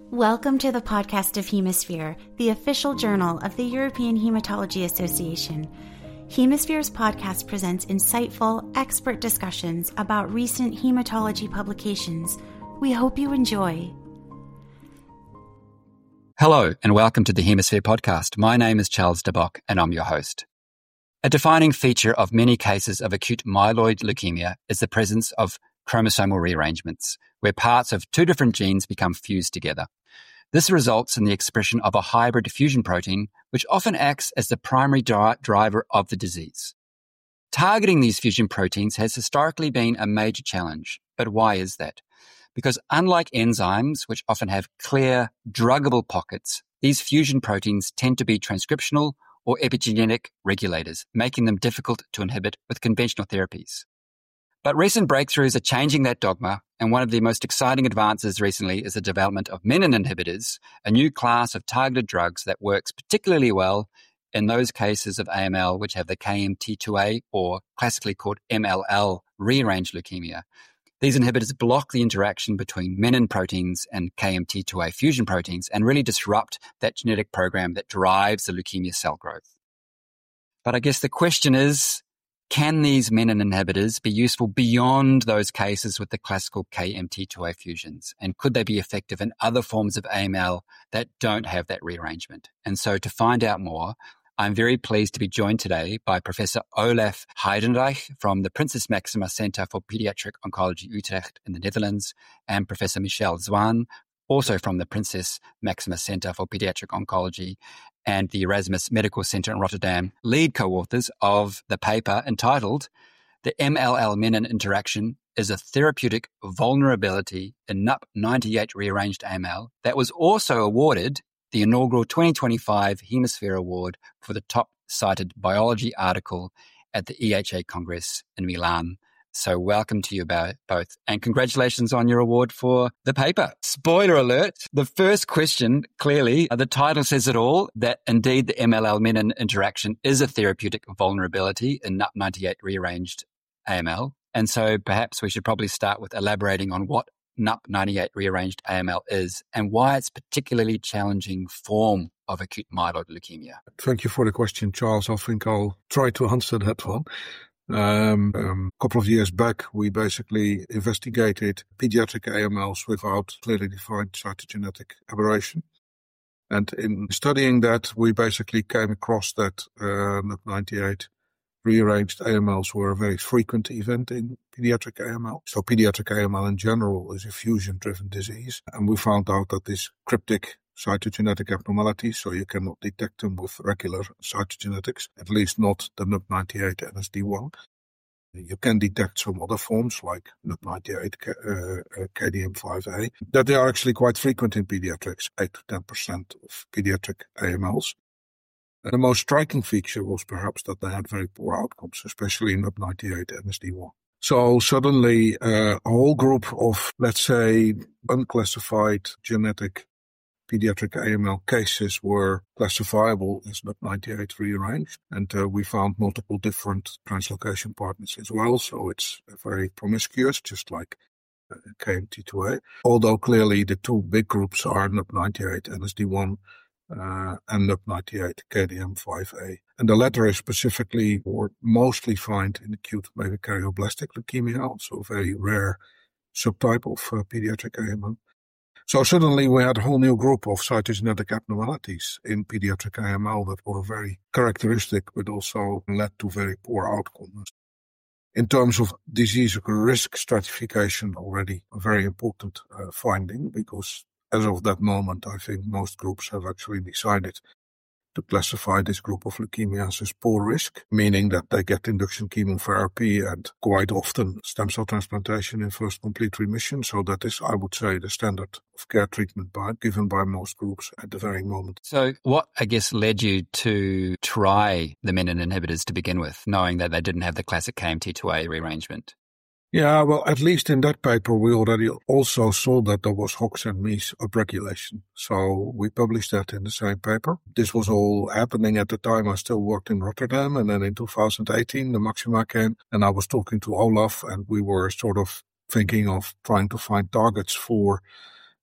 Welcome to the podcast of Hemisphere, the official journal of the European Hematology Association. Hemisphere's podcast presents insightful, expert discussions about recent hematology publications. We hope you enjoy. Hello, and welcome to the Hemisphere podcast. My name is Charles de Bock, and I'm your host. A defining feature of many cases of acute myeloid leukemia is the presence of chromosomal rearrangements, where parts of two different genes become fused together. This results in the expression of a hybrid fusion protein, which often acts as the primary driver of the disease. Targeting these fusion proteins has historically been a major challenge. But why is that? Because unlike enzymes, which often have clear, druggable pockets, these fusion proteins tend to be transcriptional or epigenetic regulators, making them difficult to inhibit with conventional therapies. But recent breakthroughs are changing that dogma, and one of the most exciting advances recently is the development of menin inhibitors, a new class of targeted drugs that works particularly well in those cases of AML which have the KMT2A, or classically called MLL, rearranged leukemia. These inhibitors block the interaction between menin proteins and KMT2A fusion proteins and really disrupt that genetic program that drives the leukemia cell growth. But I guess the question is, can these menin inhibitors be useful beyond those cases with the classical KMT2A fusions? And could they be effective in other forms of AML that don't have that rearrangement? And so to find out more, I'm very pleased to be joined today by Professor Olaf Heidenreich from the Prinses Maxima Center for Pediatric Oncology Utrecht in the Netherlands, and Professor Michelle Zwaan, also from the Prinses Maxima Center for Pediatric Oncology and the Erasmus Medical Center in Rotterdam, lead co-authors of the paper entitled "The MLL Menin Interaction is a Therapeutic Vulnerability in NUP98 Rearranged AML," that was also awarded the inaugural 2025 Hemisphere Award for the top cited biology article at the EHA Congress in Milan. So welcome to you both, and congratulations on your award for the paper. Spoiler alert, the first question, clearly, the title says it all, that indeed the MLL menin interaction is a therapeutic vulnerability in NUP98 rearranged AML. And so perhaps we should probably start with elaborating on what NUP98 rearranged AML is and why it's a particularly challenging form of acute myeloid leukemia. Thank you for the question, Charles. I think I'll try to answer that one. A couple of years back, we basically investigated pediatric AMLs without clearly defined cytogenetic aberration. And in studying that, we basically came across that NUP98 rearranged AMLs were a very frequent event in pediatric AML. So pediatric AML in general is a fusion-driven disease. And we found out that this cryptic cytogenetic abnormalities, so you cannot detect them with regular cytogenetics, at least not the NUP98 NSD1. You can detect some other forms like NUP98 KDM5A, that they are actually quite frequent in pediatrics, 8 to 10% of pediatric AMLs. And the most striking feature was perhaps that they had very poor outcomes, especially in NUP98 NSD1. So suddenly a whole group of, let's say, unclassified genetic pediatric AML cases were classifiable as NUP98 rearranged, and we found multiple different translocation partners as well, so it's very promiscuous, just like KMT2A, although clearly the two big groups are NUP98 NSD1 and NUP98 KDM5A. And the latter is specifically or mostly found in acute megakaryoblast leukemia, also a very rare subtype of pediatric AML. So suddenly we had a whole new group of cytogenetic abnormalities in pediatric AML that were very characteristic, but also led to very poor outcomes. In terms of disease risk stratification, already a very important finding, because as of that moment, I think most groups have actually decided to classify this group of leukemias as poor risk, meaning that they get induction chemotherapy and quite often stem cell transplantation in first complete remission. So that is, I would say, the standard of care treatment given by most groups at the very moment. So what, I guess, led you to try the menin inhibitors to begin with, knowing that they didn't have the classic KMT2A rearrangement? Yeah, well, at least in that paper, we already also saw that there was HOX and MEIS upregulation. So we published that in the same paper. This was all happening at the time. I still worked in Rotterdam. And then in 2018, the Maxima came and I was talking to Olaf and we were sort of thinking of trying to find targets for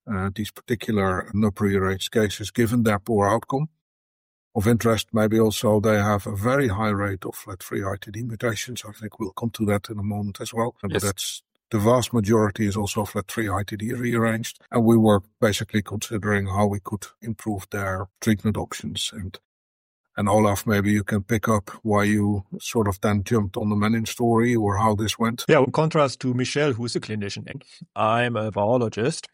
these particular NUP-rearranged cases, given their poor outcome. Of interest, maybe also they have a very high rate of FLT3 ITD mutations. I think we'll come to that in a moment as well. Yes. But that's the vast majority is also FLT3 ITD rearranged. And we were basically considering how we could improve their treatment options. And Olaf, maybe you can pick up why you sort of then jumped on the menin story or how this went. Yeah, in contrast to Michel, who's a clinician, I'm a biologist.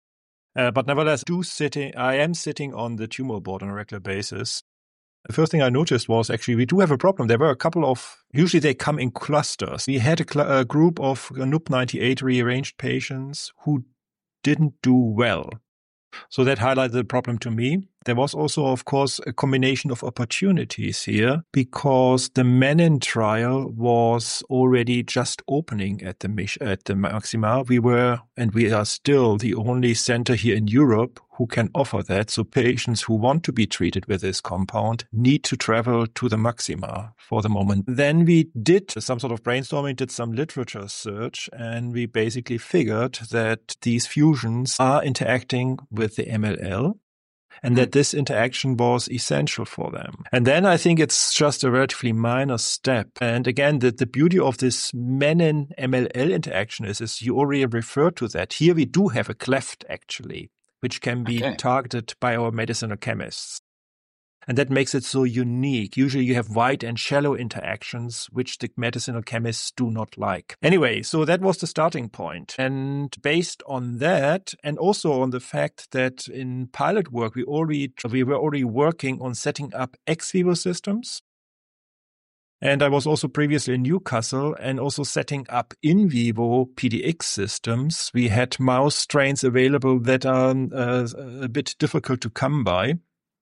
But nevertheless, I am sitting on the tumor board on a regular basis. The first thing I noticed was actually we do have a problem. There were a couple of, usually they come in clusters. We had a group of NUP98 rearranged patients who didn't do well. So that highlighted the problem to me. There was also, of course, a combination of opportunities here because the menin trial was already just opening at the Maxima. We were, and we are still, the only center here in Europe who can offer that. So patients who want to be treated with this compound need to travel to the Maxima for the moment. Then we did some sort of brainstorming, did some literature search, and we basically figured that these fusions are interacting with the MLL. And that this interaction was essential for them. And then I think it's just a relatively minor step. And again, the beauty of this menin-MLL interaction is you already referred to that. Here we do have a cleft, actually, which can be targeted by our medicinal chemists. And that makes it so unique. Usually you have wide and shallow interactions, which the medicinal chemists do not like. Anyway, so that was the starting point. And based on that, and also on the fact that in pilot work, we were already working on setting up ex vivo systems. And I was also previously in Newcastle and also setting up in vivo PDX systems. We had mouse strains available that are a bit difficult to come by,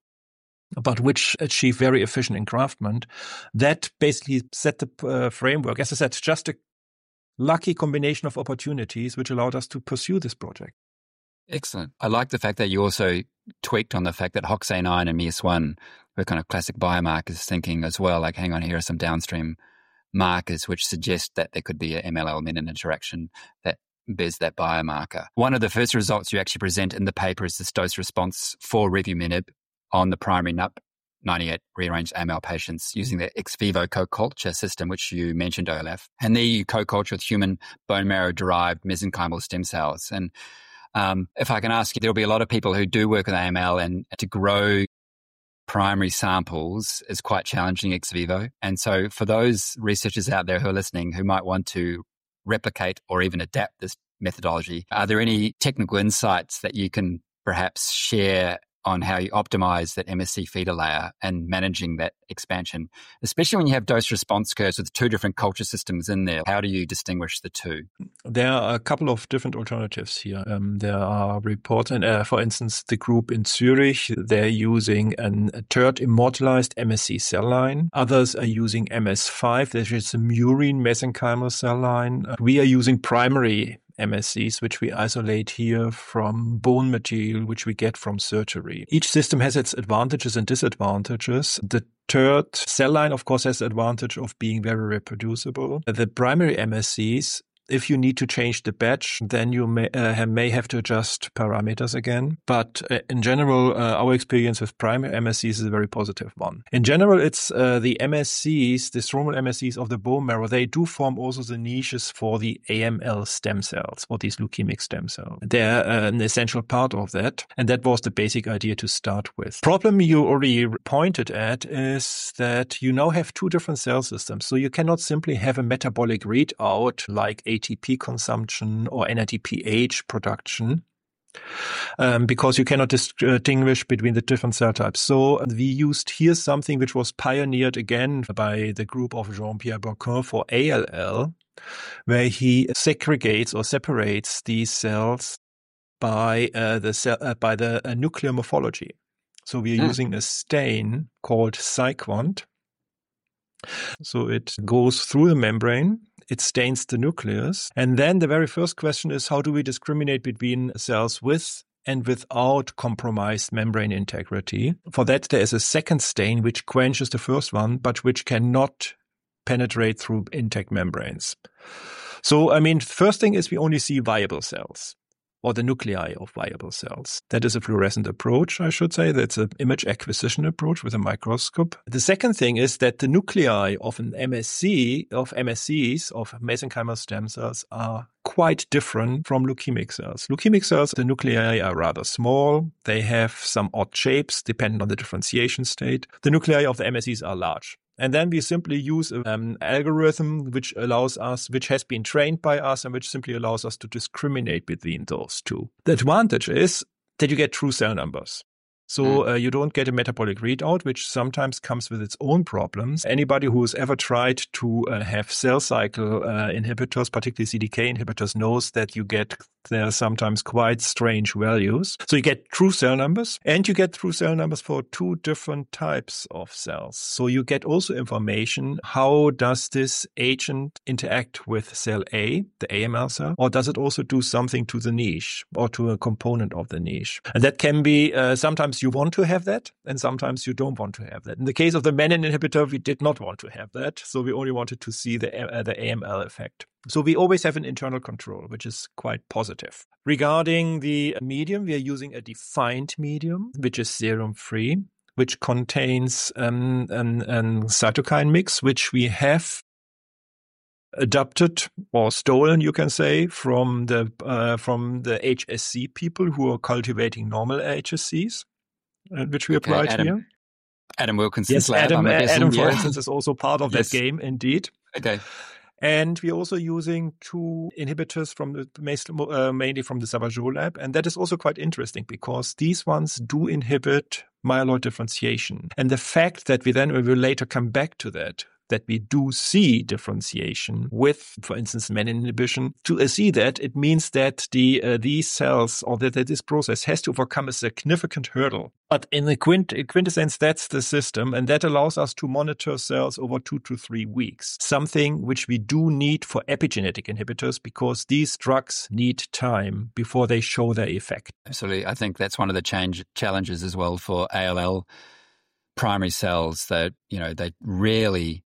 but which achieve very efficient engraftment. That basically set the framework. As I said, just a lucky combination of opportunities which allowed us to pursue this project. Excellent. I like the fact that you also tweaked on the fact that HOXA9 and MEIS1 were kind of classic biomarkers, thinking as well, like, hang on, here are some downstream markers which suggest that there could be an MLL-menin interaction that bears that biomarker. One of the first results you actually present in the paper is this dose response for revumenib on the primary NUP98 rearranged AML patients using the ex vivo co-culture system, which you mentioned, Olaf. And there you co-culture with human bone marrow-derived mesenchymal stem cells. And if I can ask you, there'll be a lot of people who do work with AML, and to grow primary samples is quite challenging ex vivo. And so for those researchers out there who are listening who might want to replicate or even adapt this methodology, are there any technical insights that you can perhaps share on how you optimize that MSC feeder layer and managing that expansion, especially when you have dose response curves with two different culture systems in there? How do you distinguish the two? There are a couple of different alternatives here. There are reports, and for instance, the group in Zurich, they're using a third immortalized MSC cell line. Others are using MS5, that is a murine mesenchymal cell line. We are using primary MSCs, which we isolate here from bone material, which we get from surgery. Each system has its advantages and disadvantages. The third cell line, of course, has the advantage of being very reproducible. The primary MSCs, if you need to change the batch, then you may have to adjust parameters again. But in general, our experience with primary MSCs is a very positive one. In general, it's the MSCs, the stromal MSCs of the bone marrow, they do form also the niches for the AML stem cells, or these leukemic stem cells. They're an essential part of that. And that was the basic idea to start with. Problem you already pointed at is that you now have two different cell systems. So you cannot simply have a metabolic readout like ATP consumption or NADPH production, because you cannot distinguish between the different cell types. So we used here something which was pioneered again by the group of Jean-Pierre Bourquin for ALL, where he segregates or separates these cells by the nuclear morphology. So we are using a stain called Cyquant. So it goes through the membrane, it stains the nucleus. And then the very first question is, how do we discriminate between cells with and without compromised membrane integrity? For that, there is a second stain which quenches the first one, but which cannot penetrate through intact membranes. So, I mean, first thing is we only see viable cells. or the nuclei of viable cells. That is a fluorescent approach, I should say. That's an image acquisition approach with a microscope. The second thing is that the nuclei of an MSCs, of mesenchymal stem cells, are quite different from leukemic cells. Leukemic cells, the nuclei are rather small. They have some odd shapes depending on the differentiation state. The nuclei of the MSCs are large. And then we simply use an algorithm which has been trained by us and which simply allows us to discriminate between those two. The advantage is that you get true cell numbers. So you don't get a metabolic readout, which sometimes comes with its own problems. Anybody who's ever tried to have cell cycle inhibitors, particularly CDK inhibitors, knows that you get there sometimes quite strange values. So you get true cell numbers, and you get true cell numbers for two different types of cells. So you get also information, how does this agent interact with cell A, the AML cell, or does it also do something to the niche or to a component of the niche? And that can be sometimes you want to have that, and sometimes you don't want to have that. In the case of the menin inhibitor, we did not want to have that. So we only wanted to see the AML effect. So we always have an internal control, which is quite positive. Regarding the medium, we are using a defined medium, which is serum-free, which contains a cytokine mix, which we have adopted or stolen, you can say, from the HSC people who are cultivating normal HSCs, which we applied here. Adam Wilkinson. Yes, Adam, for instance, is also part of that game, indeed. Okay. And we're also using two inhibitors mainly from the Savageaux lab. And that is also quite interesting because these ones do inhibit myeloid differentiation. And the fact that we will later come back to that we do see differentiation with, for instance, menin inhibition. To see that, it means that these cells or that this process has to overcome a significant hurdle. But in the quintessence, that's the system, and that allows us to monitor cells over 2 to 3 weeks, something which we do need for epigenetic inhibitors because these drugs need time before they show their effect. Absolutely. I think that's one of the challenges as well for ALL primary cells that, they rarely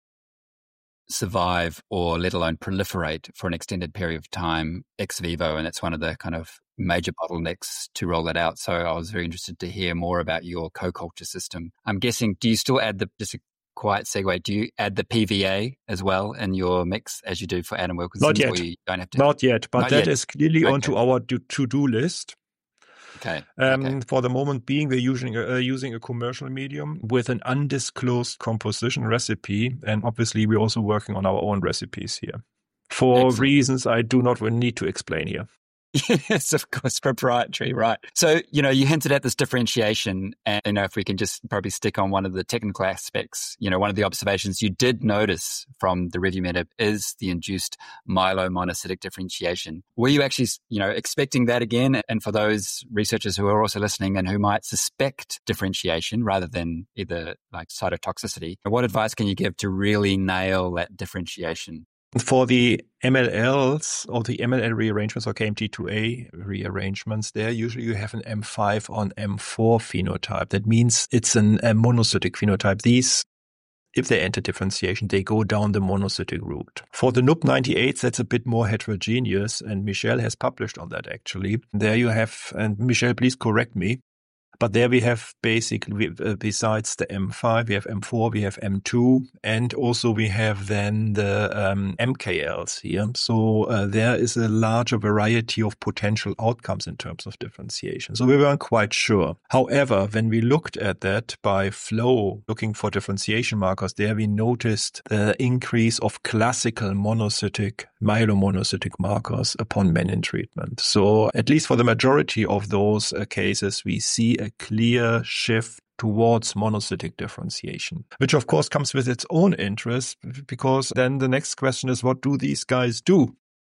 survive or let alone proliferate for an extended period of time ex vivo, and that's one of the kind of major bottlenecks to roll that out. So I was very interested to hear more about your co-culture system. I'm guessing, do you still add just a quiet segue, do you add the PVA as well in your mix as you do for Adam Wilkinson? Not yet. Or you don't have to? Not yet, but Not that yet. is clearly onto our to-do list. Okay. For the moment being, we're using a commercial medium with an undisclosed composition recipe, and obviously we're also working on our own recipes here for Excellent. reasons I do not need to explain here. Yes, of course, proprietary, right. So, you hinted at this differentiation, and if we can just probably stick on one of the technical aspects, one of the observations you did notice from the revumenib is the induced myelomonocytic differentiation. Were you actually, expecting that again? And for those researchers who are also listening and who might suspect differentiation rather than either like cytotoxicity, what advice can you give to really nail that differentiation? For the MLLs or the MLL rearrangements or KMT2A rearrangements, there usually you have an M5 on M4 phenotype. That means it's a monocytic phenotype. These, if they enter differentiation, they go down the monocytic route. For the NUP98s, that's a bit more heterogeneous, and Michelle has published on that actually. There you have, and Michelle, please correct me, but there we have basically, besides the M5, we have M4, we have M2, and also we have then the MKLs here. So there is a larger variety of potential outcomes in terms of differentiation. So we weren't quite sure. However, when we looked at that by flow, looking for differentiation markers, there we noticed the increase of classical myelomonocytic markers upon menin treatment. So at least for the majority of those cases, we see a clear shift towards monocytic differentiation, which of course comes with its own interest, because then the next question is, what do these guys do?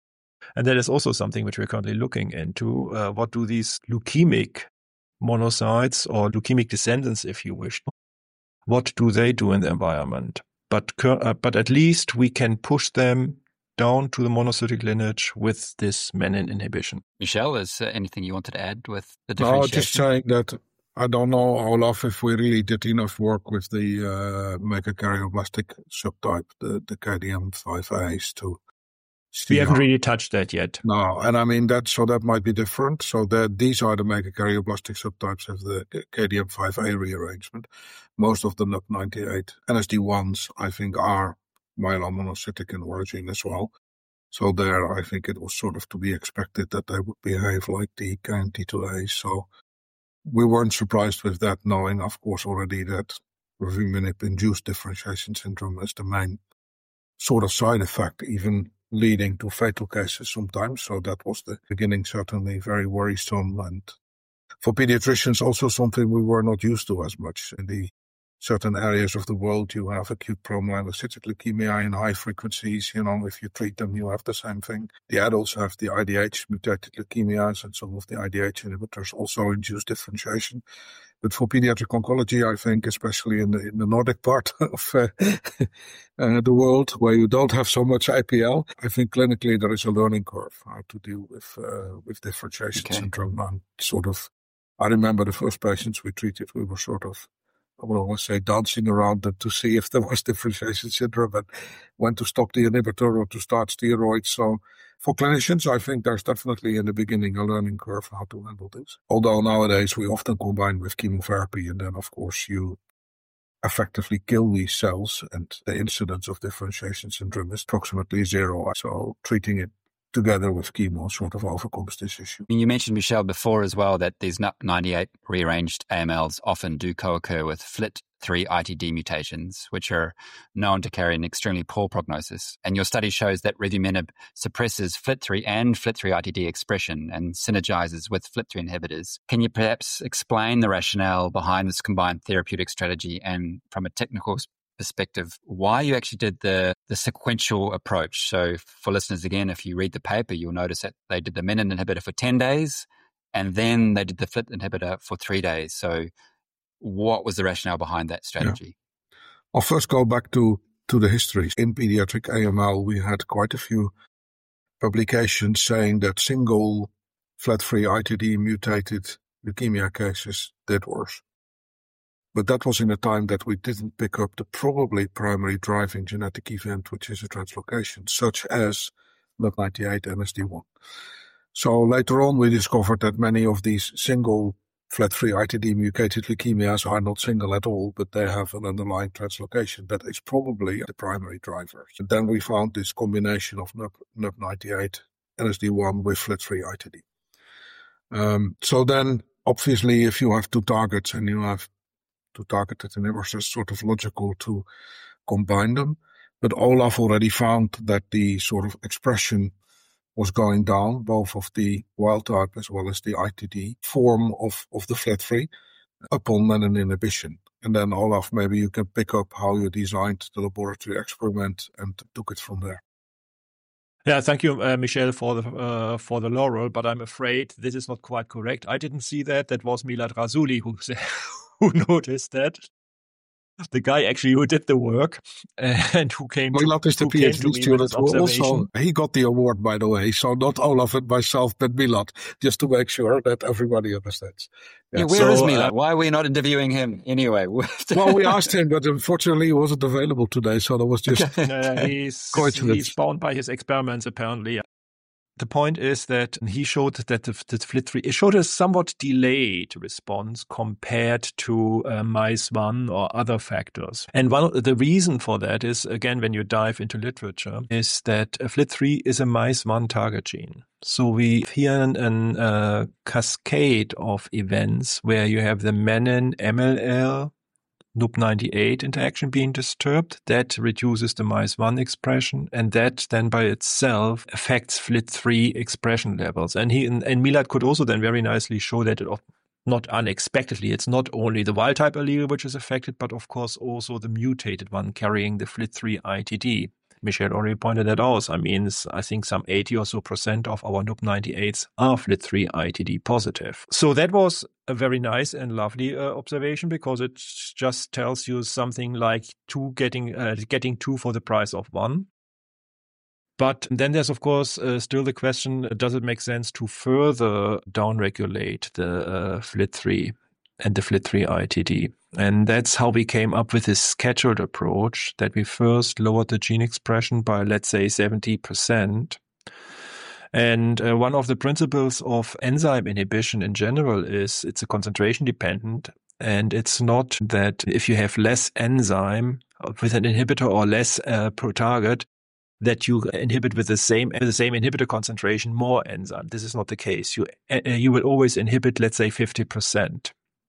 And that is also something which we're currently looking into. What do these leukemic monocytes or leukemic descendants, if you wish, what do they do in the environment? But at least we can push them down to the monocytic lineage with this menin inhibition. Michelle, is anything you wanted to add with the differentiation? No, just saying that I don't know, Olaf, if we really did enough work with the megakaryoblast subtype, the KDM5As, to We haven't really touched that yet. No, and I mean that might be different. So that these are the megakaryoblasthic subtypes of the KDM5A rearrangement. Most of the NUP98 NSD1s, I think, are myelomonocytic in origin as well. So there, I think it was sort of to be expected that they would behave like the KMT2A. So we weren't surprised with that, knowing, of course, already that revumenib-induced differentiation syndrome is the main sort of side effect, even leading to fatal cases sometimes. So that was the beginning, certainly very worrisome. And for pediatricians, also something we were not used to as much. In the certain areas of the world, you have acute promyelocytic leukemia in high frequencies. If you treat them, you have the same thing. The adults have the IDH mutated leukemias, and some of the IDH inhibitors also induce differentiation. But for pediatric oncology, I think, especially in the Nordic part of the world, where you don't have so much APL, I think clinically there is a learning curve how to deal with differentiation syndrome. I remember the first patients we treated, we were sort of, I will always say, dancing around them to see if there was differentiation syndrome and when to stop the inhibitor or to start steroids. So for clinicians, I think there's definitely in the beginning a learning curve how to handle this. Although nowadays we often combine with chemotherapy, and then of course you effectively kill these cells, and the incidence of differentiation syndrome is approximately 0. So treating it together with chemo sort of overcomes this issue. You mentioned, Michel, before as well that these NUP98 rearranged AMLs often do co-occur with FLT3 ITD mutations, which are known to carry an extremely poor prognosis. And your study shows that revumenib suppresses FLT3 and FLT3 ITD expression and synergizes with FLT3 inhibitors. Can you perhaps explain the rationale behind this combined therapeutic strategy, and from a technical perspective, why you actually did the sequential approach? So for listeners, again, if you read the paper, you'll notice that they did the menin inhibitor for 10 days and then they did the FLT inhibitor for 3 days. So what was the rationale behind that strategy? Yeah. I'll first go back to the history. In pediatric AML, we had quite a few publications saying that single FLT3 ITD mutated leukemia cases did worse. But that was in a time that we didn't pick up the probably primary driving genetic event, which is a translocation, such as NUP98 NSD1. So later on, we discovered that many of these single FLT3 ITD mutated leukemias are not single at all, but they have an underlying translocation that is probably the primary driver. And then we found this combination of NUP98 NSD1 with FLT3 ITD. So then, obviously, if you have two targets and you have two targeted inhibitors, it's sort of logical to combine them. But Olaf already found that the sort of expression was going down, both of the wild type as well as the ITD form of the FLT3 upon menin inhibition. And then Olaf, maybe you can pick up how you designed the laboratory experiment and took it from there. Yeah, thank you, Michel, for the laurel, but I'm afraid this is not quite correct. I didn't see that. That was Milad Razuli who noticed that. The guy actually who did the work and who came to Milad is the PhD student who also, he got the award, by the way. So not Olaf and myself, but Milad, just to make sure that everybody understands. Yeah, where is Milad? Why are we not interviewing him anyway? Well, we asked him, but unfortunately he wasn't available today. So there was just he's bound by his experiments, apparently. The point is that he showed that the FLT3, it showed a somewhat delayed response compared to MICE1 or other factors. And the reason for that is, again, when you dive into literature, is that FLT3 is a MICE1 target gene. So we hear a cascade of events where you have the menin MLL NUP98 interaction being disturbed. That reduces the MICE1 expression, and that then by itself affects FLT3 expression levels. And Milad could also then very nicely show that not unexpectedly, it's not only the wild type allele which is affected, but of course also the mutated one carrying the FLT3 ITD. Michel already pointed that out. I mean, I think some 80 or so % of our NUP98s are FLT3 ITD positive. So that was a very nice and lovely observation, because it just tells you something like getting 2 for the price of 1. But then there's, of course, still the question, does it make sense to further downregulate the FLT3 and the FLT3 ITD? And that's how we came up with this scheduled approach, that we first lowered the gene expression by, let's say, 70%, And one of the principles of enzyme inhibition in general is it's a concentration dependent. And it's not that if you have less enzyme with an inhibitor or less per target, that you inhibit with the same inhibitor concentration more enzyme. This is not the case. You will always inhibit, let's say, 50%.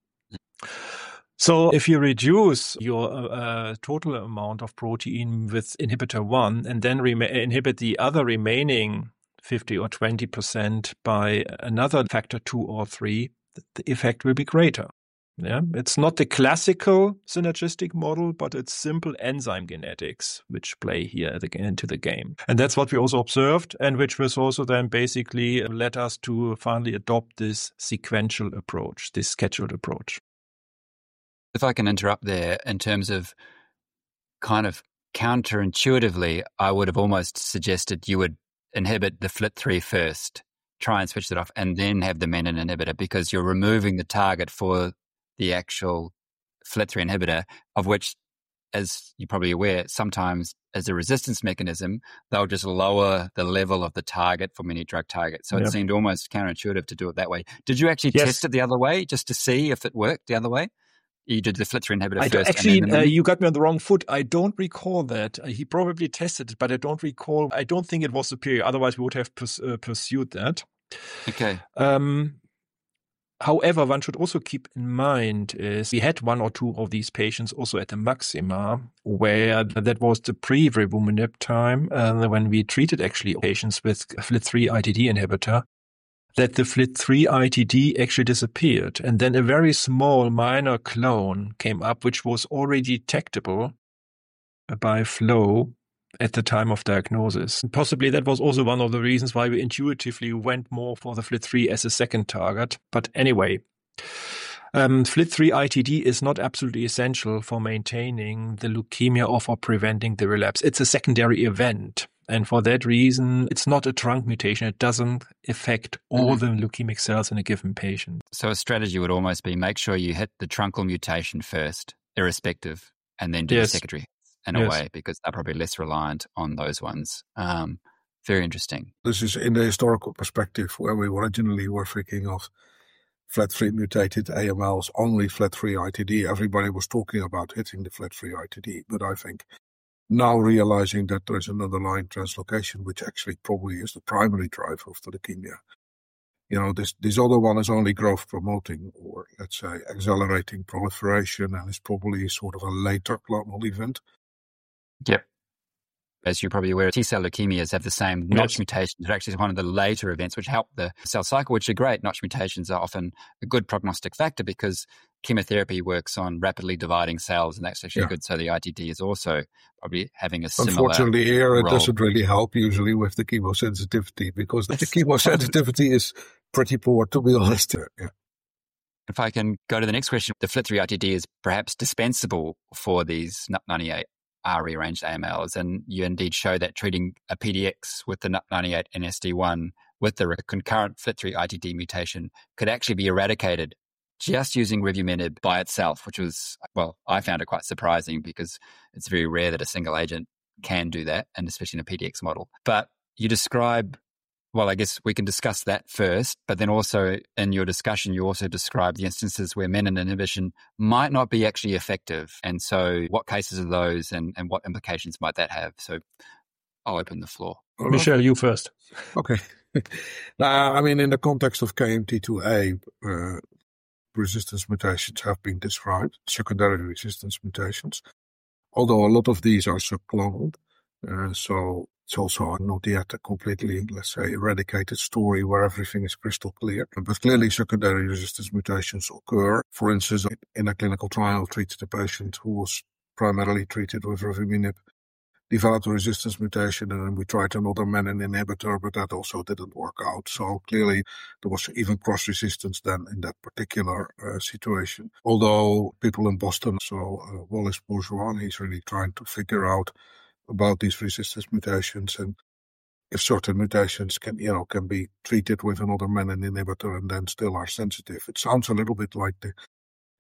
So if you reduce your total amount of protein with inhibitor 1 and then inhibit the other remaining 50 or 20% by another factor 2 or 3, the effect will be greater. Yeah, it's not the classical synergistic model, but it's simple enzyme genetics which play here into the game. And that's what we also observed, and which was also then basically led us to finally adopt this sequential approach, this scheduled approach. If I can interrupt there, in terms of kind of counterintuitively, I would have almost suggested you would inhibit the FLT3 first, try and switch it off, and then have the menin inhibitor, because you're removing the target for the actual FLT3 inhibitor, of which, as you're probably aware, sometimes as a resistance mechanism, they'll just lower the level of the target for many drug targets. So It seemed almost counterintuitive to do it that way. Did you actually test it the other way, just to see if it worked the other way? You did the FLT3 inhibitor first. Actually, you got me on the wrong foot. I don't recall that. He probably tested it, but I don't recall. I don't think it was superior. Otherwise, we would have pursued that. Okay. However, one should also keep in mind is we had 1 or 2 of these patients also at the maxima, where that was the pre-revumenib time, when we treated actually patients with FLT3 ITD inhibitor, that the FLT3 ITD actually disappeared. And then a very small minor clone came up, which was already detectable by flow at the time of diagnosis. And possibly that was also one of the reasons why we intuitively went more for the FLT3 as a second target. But anyway, FLT3 ITD is not absolutely essential for maintaining the leukemia or for preventing the relapse. It's a secondary event. And for that reason, it's not a trunk mutation. It doesn't affect all the leukemic cells in a given patient. So a strategy would almost be make sure you hit the truncal mutation first, irrespective, and then do the secondary in a way, because they're probably less reliant on those ones. Very interesting. This is in the historical perspective where we originally were thinking of FLT3 mutated AMLs, only FLT3 ITD. Everybody was talking about hitting the FLT3 ITD, but I think now realizing that there's an underlying translocation, which actually probably is the primary driver of the leukemia. You know, this other one is only growth promoting, or let's say accelerating proliferation, and is probably sort of a later clonal event. Yep. As you're probably aware, T-cell leukemias have the same Notch mutations. It's actually one of the later events which help the cell cycle, which are great. Notch mutations are often a good prognostic factor because chemotherapy works on rapidly dividing cells, and that's actually good. So the ITD is also probably having a similar Unfortunately, here it role. doesn't really help usually with the chemosensitivity, because the chemosensitivity is pretty poor, to be honest. Yeah. If I can go to the next question, the FLT3 ITD is perhaps dispensable for these NUP98 rearranged AMLs, and you indeed show that treating a PDX with the NUP98 NSD1 with the concurrent FLT3 ITD mutation could actually be eradicated just using revumenib by itself, which was, well, I found it quite surprising because it's very rare that a single agent can do that, and especially in a PDX model. But you describe, well, I guess we can discuss that first, but then also in your discussion, you also describe the instances where menin inhibition might not be actually effective. And so what cases are those, and what implications might that have? So I'll open the floor. Michel, you first. Okay. Now, I mean, in the context of KMT2A, resistance mutations have been described, secondary resistance mutations, although a lot of these are subclonal. So it's also not yet a completely, let's say, eradicated story where everything is crystal clear. But clearly secondary resistance mutations occur. For instance, in a clinical trial, treated a patient who was primarily treated with revumenib, developed a resistance mutation, and then we tried another menin inhibitor, but that also didn't work out. So clearly there was even cross-resistance then in that particular situation. Although people in Boston, so Wallace Bourgeois, he's really trying to figure out about these resistance mutations, and if certain mutations can be treated with another menin inhibitor and then still are sensitive. It sounds a little bit like the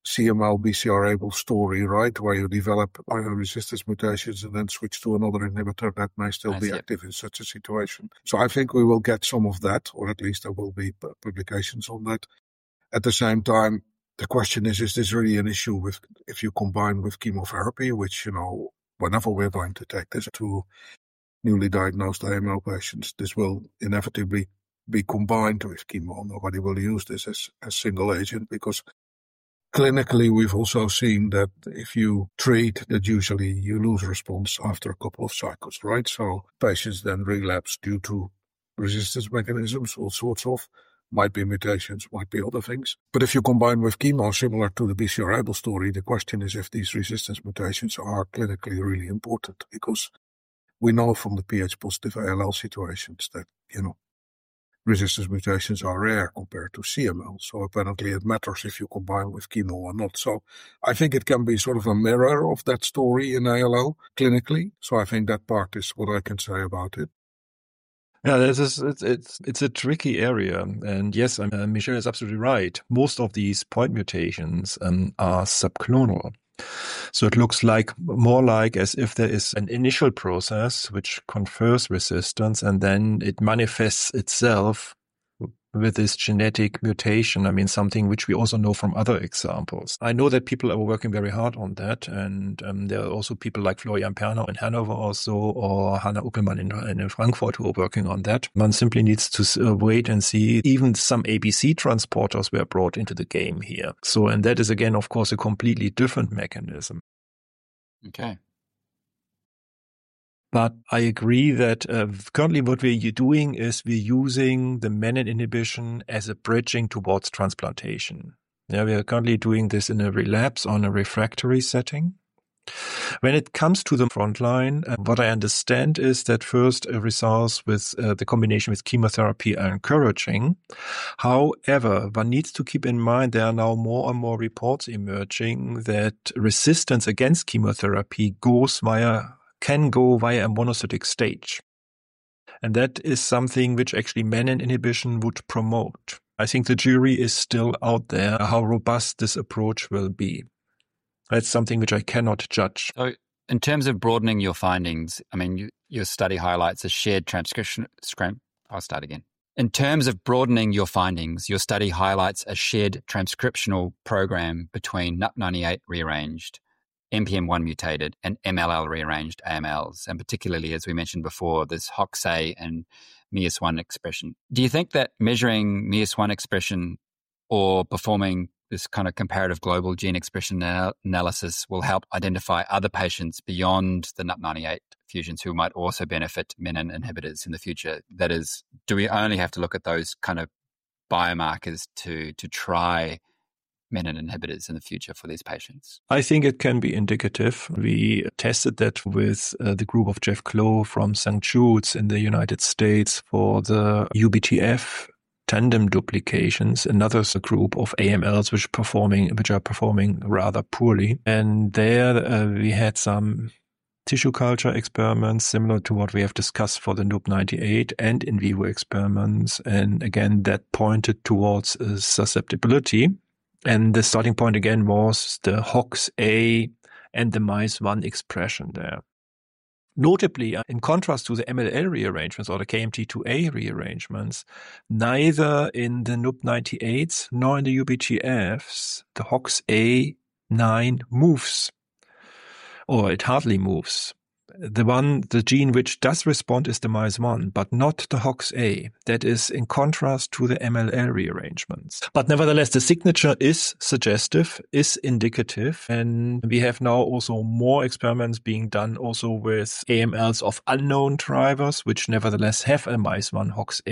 CML BCR-ABL story, right, where you develop resistance mutations and then switch to another inhibitor that may still be active in such a situation. So I think we will get some of that, or at least there will be publications on that. At the same time, the question is this really an issue with if you combine with chemotherapy, which, whenever we're going to take this to newly diagnosed AML patients, this will inevitably be combined with chemo. Nobody will use this as single agent, because clinically we've also seen that if you treat, that usually you lose response after a couple of cycles, right? So patients then relapse due to resistance mechanisms, all sorts of, might be mutations, might be other things. But if you combine with chemo, similar to the BCR-ABL story, the question is if these resistance mutations are clinically really important, because we know from the Ph-positive ALL situations that, resistance mutations are rare compared to CML. So apparently it matters if you combine with chemo or not. So I think it can be sort of a mirror of that story in ALL clinically. So I think that part is what I can say about it. Yeah, it's a tricky area. And yes, Michelle is absolutely right. Most of these point mutations are subclonal. So it looks more like as if there is an initial process which confers resistance, and then it manifests itself with this genetic mutation. I mean, something which we also know from other examples. I know that people are working very hard on that, and there are also people like Florian Perner in Hanover also, or Hanna Uckelmann in Frankfurt who are working on that. One simply needs to wait and see. Even some ABC transporters were brought into the game here. So, and that is again, of course, a completely different mechanism. Okay. But I agree that currently what we're doing is we're using the menin inhibition as a bridging towards transplantation. Yeah, we are currently doing this in a relapse on a refractory setting. When it comes to the frontline, what I understand is that first results with the combination with chemotherapy are encouraging. However, one needs to keep in mind there are now more and more reports emerging that resistance against chemotherapy can go via a monocytic stage. And that is something which actually menin inhibition would promote. I think the jury is still out there how robust this approach will be. That's something which I cannot judge. So in terms of broadening your findings, I mean, your study highlights a shared transcription. I'll start again. In terms of broadening your findings, your study highlights a shared transcriptional program between NUP98 rearranged, NPM1 mutated, and MLL rearranged AMLs, and particularly, as we mentioned before, this HOXA and MEIS1 expression. Do you think that measuring MEIS1 expression or performing this kind of comparative global gene expression analysis will help identify other patients beyond the NUP98 fusions who might also benefit menin inhibitors in the future? That is, do we only have to look at those kind of biomarkers to try menin inhibitors in the future for these patients? I think it can be indicative. We tested that with the group of Jeff Clough from St. Jude's in the United States for the UBTF tandem duplications, another group of AMLs which are performing rather poorly. And there we had some tissue culture experiments similar to what we have discussed for the NUP98 and in vivo experiments. And again, that pointed towards susceptibility. And the starting point again was the HOXA and the MEIS1 expression there. Notably, in contrast to the MLL rearrangements or the KMT2A rearrangements, neither in the NUP98s nor in the UBTFs, the HOXA9 moves, or it hardly moves. The gene which does respond is the MEIS1, but not the HOXA. That is in contrast to the MLL rearrangements. But nevertheless, the signature is suggestive, is indicative, and we have now also more experiments being done also with AMLs of unknown drivers, which nevertheless have a MEIS1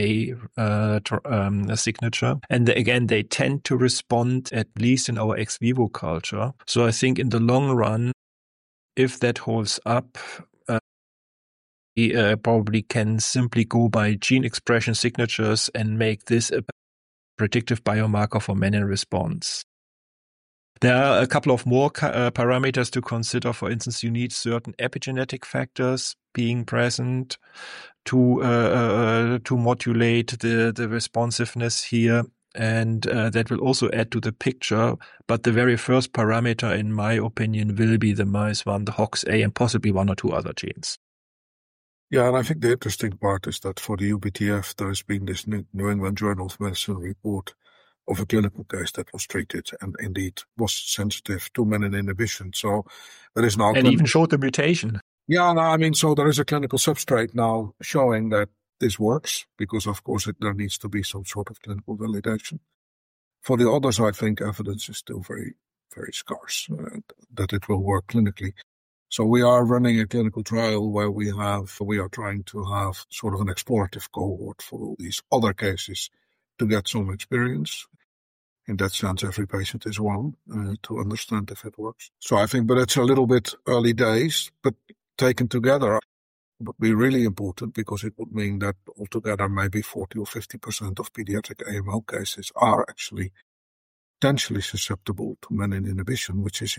HOXA signature. And again, they tend to respond, at least in our ex vivo culture. So I think in the long run, if that holds up, we probably can simply go by gene expression signatures and make this a predictive biomarker for menin response. There are a couple of more parameters to consider. For instance, you need certain epigenetic factors being present to modulate the responsiveness here. and that will also add to the picture. But the very first parameter, in my opinion, will be the MAIS1, the HOXA, and possibly one or two other genes. Yeah, and I think the interesting part is that for the UBTF, there has been this New England Journal of Medicine report of a clinical case that was treated and indeed was sensitive to menin inhibition. So there is now... And even showed the mutation. Yeah, no, I mean, so there is a clinical substrate now showing that this works, because of course there needs to be some sort of clinical validation. For the others, I think evidence is still very, very scarce that it will work clinically. So we are running a clinical trial where we are trying to have sort of an explorative cohort for all these other cases to get some experience. In that sense, every patient is one to understand if it works. So I think, but it's a little bit early days, but taken together would be really important, because it would mean that altogether maybe 40 or 50% of pediatric AML cases are actually potentially susceptible to menin inhibition, which is,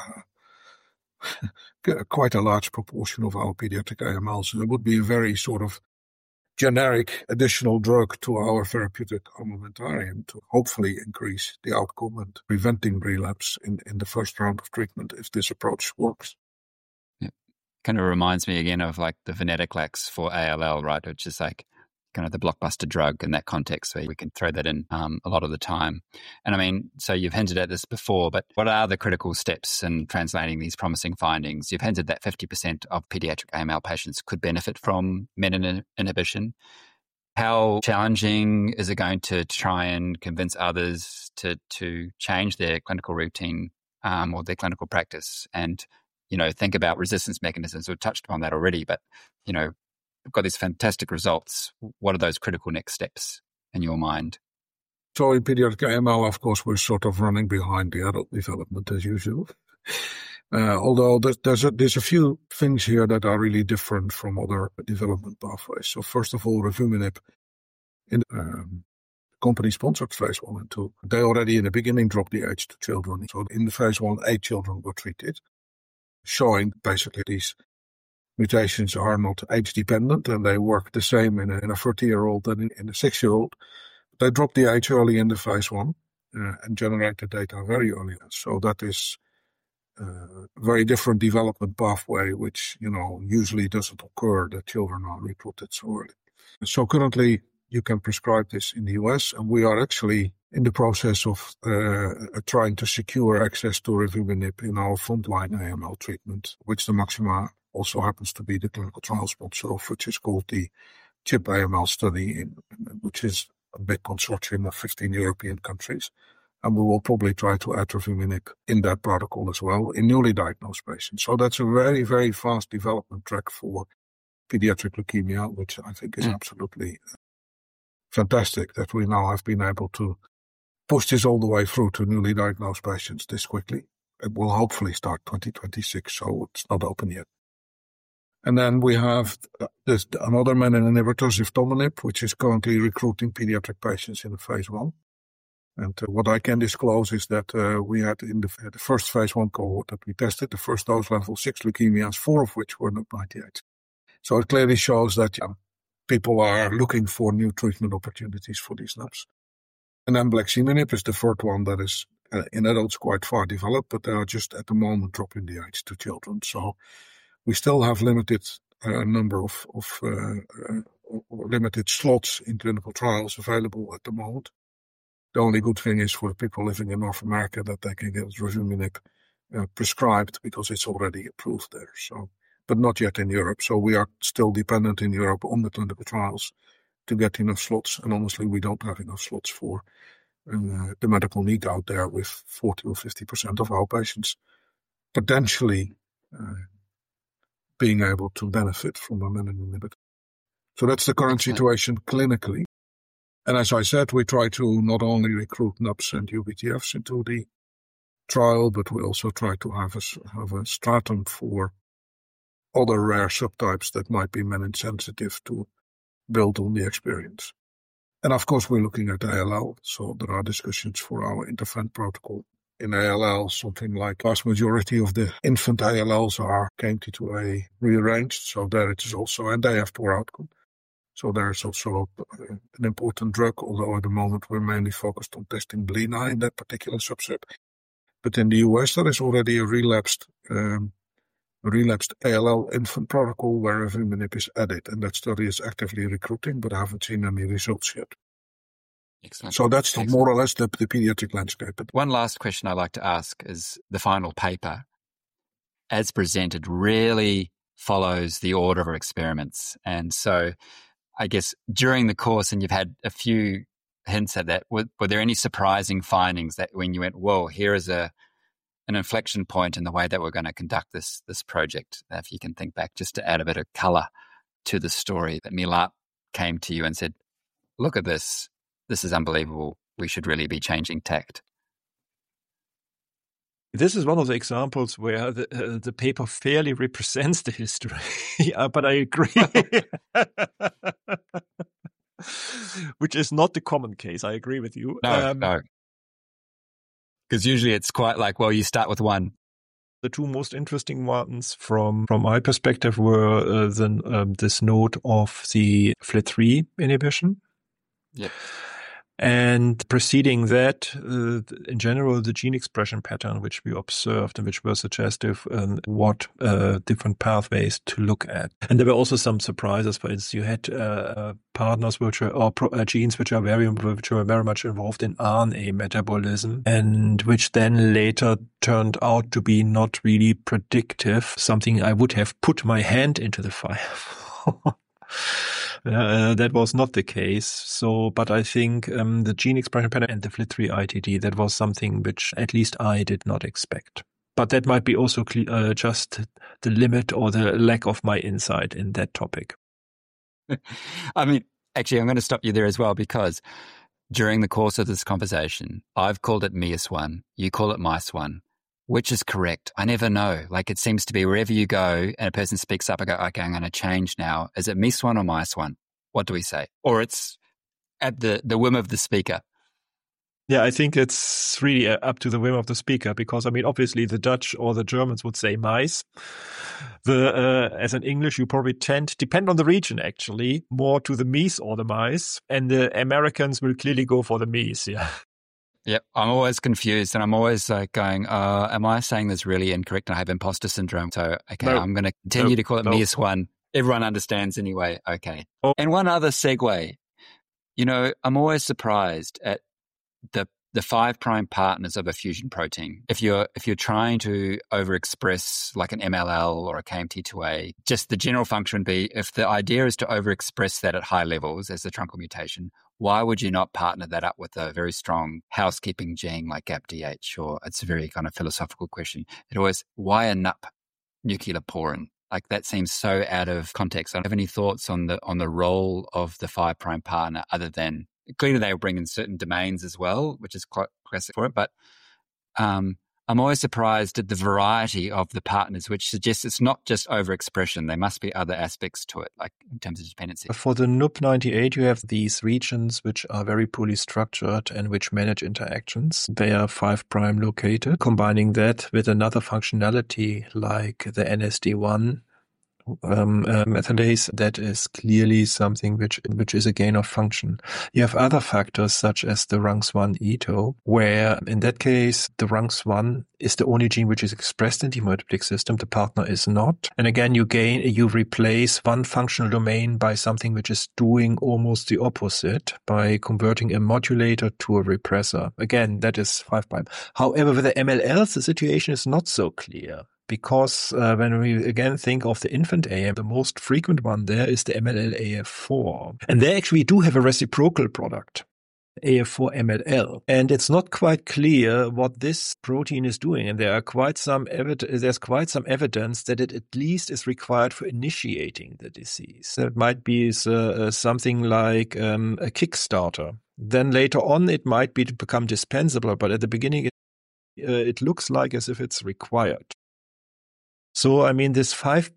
quite a large proportion of our pediatric AMLs. And it would be a very sort of generic additional drug to our therapeutic armamentarium to hopefully increase the outcome and preventing relapse in the first round of treatment if this approach works. Yeah. Kind of reminds me again of like the venetoclax for ALL, right? Which is like kind of the blockbuster drug in that context, where we can throw that in a lot of the time. And I mean, so you've hinted at this before, but what are the critical steps in translating these promising findings? You've hinted that 50% of pediatric AML patients could benefit from menin inhibition. How challenging is it going to try and convince others to change their clinical routine or their clinical practice? And, think about resistance mechanisms. We've touched upon that already, but, we've got these fantastic results. What are those critical next steps in your mind? So in pediatric AML, of course, we're sort of running behind the adult development as usual. Although there's a few things here that are really different from other development pathways. So first of all, revumenib in company-sponsored phase 1 and 2, they already in the beginning dropped the age to children. So in the phase 1, 8 children were treated, showing basically these mutations are not age-dependent, and they work the same in a 30-year-old than in a 6-year-old. They dropped the age early in the phase 1 and generated data very early. So that is a very different development pathway, which, usually doesn't occur that children are recruited so early. So currently, you can prescribe this in the US, and we are actually in the process of trying to secure access to revumenib in our frontline AML treatment, which the Maxima also happens to be the clinical trial sponsor of, which is called the CHIP AML study, which is a big consortium of 15 European countries. And we will probably try to add revumenib in that protocol as well in newly diagnosed patients. So that's a very, very fast development track for pediatric leukemia, which I think is absolutely fantastic that we now have been able to push this all the way through to newly diagnosed patients this quickly. It will hopefully start 2026, so it's not open yet. And then we have another menin inhibitor, ziftomenib, which is currently recruiting pediatric patients in the phase 1. And what I can disclose is that we had in the first phase 1 cohort that we tested, the first dose level 6 leukemias, 4 of which were NUP98. So it clearly shows that people are looking for new treatment opportunities for these NUPs. And then bleximenib is the third one that is in adults quite far developed, but they are just at the moment dropping the age to children. So we still have limited number of limited slots in clinical trials available at the moment. The only good thing is for the people living in North America that they can get revumenib prescribed because it's already approved there. So, but not yet in Europe. So we are still dependent in Europe on the clinical trials to get enough slots. And honestly, we don't have enough slots for the medical need out there, with 40 or 50% of our patients potentially being able to benefit from a menin inhibitor. So that's the current situation clinically. And as I said, we try to not only recruit NUPs and UBTFs into the trial, but we also try to have a stratum for other rare subtypes that might be menin sensitive to build on the experience. And of course, we're looking at ALL. So there are discussions for our intervent protocol. In ALL, something like vast majority of the infant ALLs are KMT2A rearranged. So there it is also, and they have poor outcome. So there's also an important drug, although at the moment we're mainly focused on testing Blina in that particular subset. But in the US, there is already a relapsed ALL infant protocol where revumenib is added, and that study is actively recruiting, but I haven't seen any results yet. Excellent. So that's more or less the pediatric landscape. One last question I'd like to ask is the final paper, as presented, really follows the order of experiments. And so I guess during the course, and you've had a few hints at that, were there any surprising findings that when you went, whoa, here is an inflection point in the way that we're going to conduct this project? If you can think back, just to add a bit of colour to the story, that Milat came to you and said, look at this. This is unbelievable. We should really be changing tact. This is one of the examples where the paper fairly represents the history. But I agree. Which is not the common case. I agree with you. No. Because usually it's quite like, well, you start with one. The two most interesting ones from my perspective were this note of the FLT3 inhibition. Yep. And preceding that, in general, the gene expression pattern which we observed and which were suggestive what different pathways to look at. And there were also some surprises. For instance, you had partners which are genes which were very much involved in RNA metabolism, and which then later turned out to be not really predictive. Something I would have put my hand into the fire for. That was not the case. So, but I think the gene expression pattern and the FLT3 ITD, that was something which at least I did not expect. But that might be also just the limit or the lack of my insight in that topic. I mean, actually, I'm going to stop you there as well, because during the course of this conversation, I've called it MEIS1, you call it MICE1. Which is correct? I never know. Like, it seems to be wherever you go and a person speaks up, I go, okay, I'm going to change now. Is it MEIS1 or MICE1? What do we say? Or it's at the whim of the speaker? Yeah, I think it's really up to the whim of the speaker, because, I mean, obviously the Dutch or the Germans would say mice. As in English, you probably depend on the region actually, more to the MEIS or the mice. And the Americans will clearly go for the MEIS, yeah. Yep, I'm always confused, and I'm always like going, am I saying this really incorrect? And I have imposter syndrome. So, okay, I'm going to continue to call it MEIS1. Everyone understands anyway. Okay. Oh. And one other segue, I'm always surprised at the 5' partners of a fusion protein. If you're trying to overexpress like an MLL or a KMT2A, just the general function would be, if the idea is to overexpress that at high levels as the truncal mutation, why would you not partner that up with a very strong housekeeping gene like GAPDH? Or it's a very kind of philosophical question. Why a NUP nuclear porin? Like, that seems so out of context. I don't have any thoughts on the role of the 5' partner, other than clearly they will bring in certain domains as well, which is quite classic for it. But I'm always surprised at the variety of the partners, which suggests it's not just overexpression. There must be other aspects to it, like in terms of dependency. For the NUP98, you have these regions which are very poorly structured and which manage interactions. They are 5' located. Combining that with another functionality like the NSD1 methylase, that is clearly something which is a gain of function. You have other factors such as the RUNX1 ETO, where in that case the RUNX1 is the only gene which is expressed in the hematopoietic system, the partner is not. And again, you replace one functional domain by something which is doing almost the opposite by converting a modulator to a repressor. Again, that is 5'. However, with the MLLs, the situation is not so clear. Because when we again think of the infant AM, the most frequent one there is the MLL-AF4. And they actually do have a reciprocal product, AF4-MLL. And it's not quite clear what this protein is doing. And there's quite some evidence that it at least is required for initiating the disease. That might be something like a Kickstarter. Then later on, it might become dispensable. But at the beginning, it looks like as if it's required. So, I mean, this 5'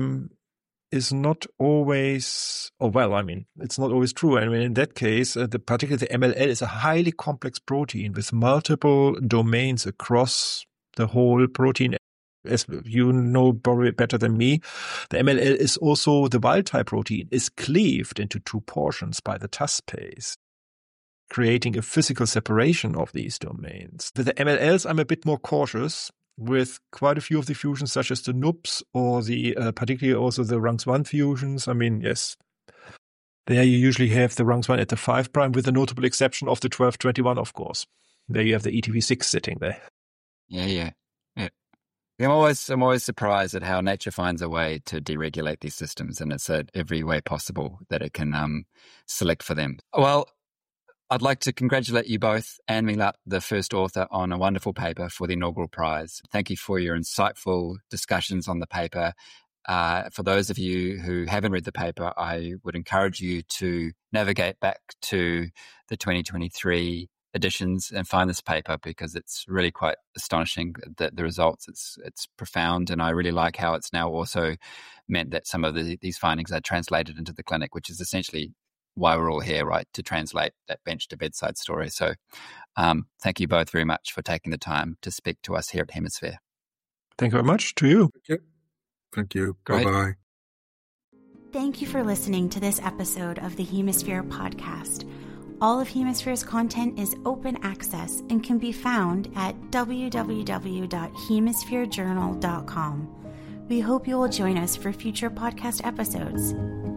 is not always, it's not always true. I mean, in that case, particularly the MLL is a highly complex protein with multiple domains across the whole protein as you know probably better than me, the MLL is also, the wild-type protein is cleaved into 2 portions by the TASPase, creating a physical separation of these domains. With the MLLs, I'm a bit more cautious with quite a few of the fusions, such as the NUPs or the particularly also the RUNX1 fusions. I mean, yes, there you usually have the RUNX1 at the 5' with the notable exception of the 1221, of course. There you have the ETV6 sitting there. Yeah. I'm always surprised at how nature finds a way to deregulate these systems, and it's at every way possible that it can select for them. Well, I'd like to congratulate you both, Anne Melat, the first author, on a wonderful paper for the inaugural prize. Thank you for your insightful discussions on the paper. For those of you who haven't read the paper, I would encourage you to navigate back to the 2023 editions and find this paper, because it's really quite astonishing that the results. It's profound, and I really like how it's now also meant that some of these findings are translated into the clinic, which is essentially why we're all here, right, to translate that bench to bedside story. So thank you both very much for taking the time to speak to us here at Hemisphere. Thank you very much to you. Thank you. Great. Bye-bye. Thank you for listening to this episode of the Hemisphere podcast. All of Hemisphere's content is open access and can be found at www.hemispherejournal.com. We hope you will join us for future podcast episodes.